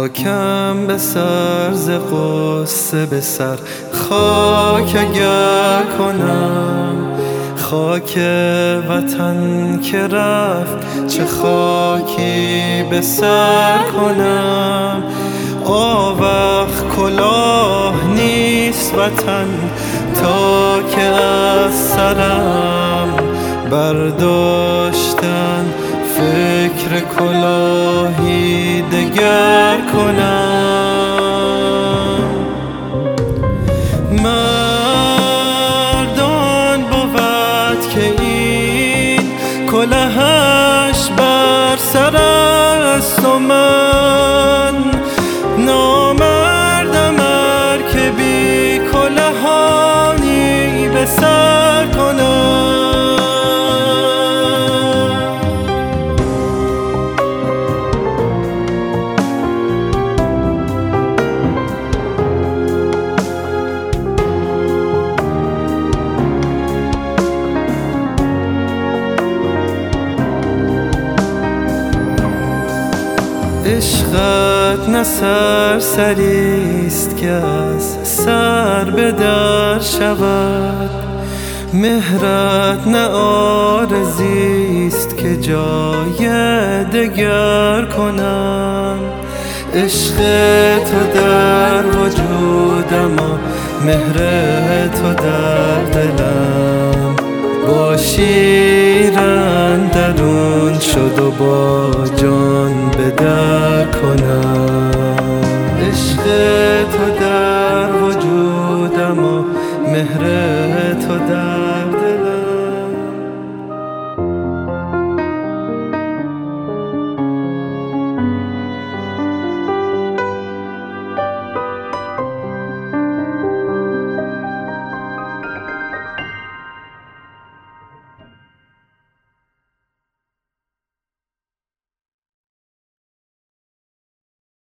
خاکم به سر ز غصه به سر خاک اگر کنم، خاک وطن که رفت چه خاکی به سر کنم. آوخ کلاه نیست وطن تا که از سرم برداشتن فکر کلاهی دگر کنم. مردان بود که این کلهش بر سر است و من نامردم ار که بی کلهانی به سر کنم. عشقت نه سرسریست که از سر به در شود، مهرت نه عارضیست که جای دگر کنم. عشق تو در وجودم و مهر تو در دلم، با شیر اندرون شد و با جان به در کنم. عشق تو در وجودم و مهر تو در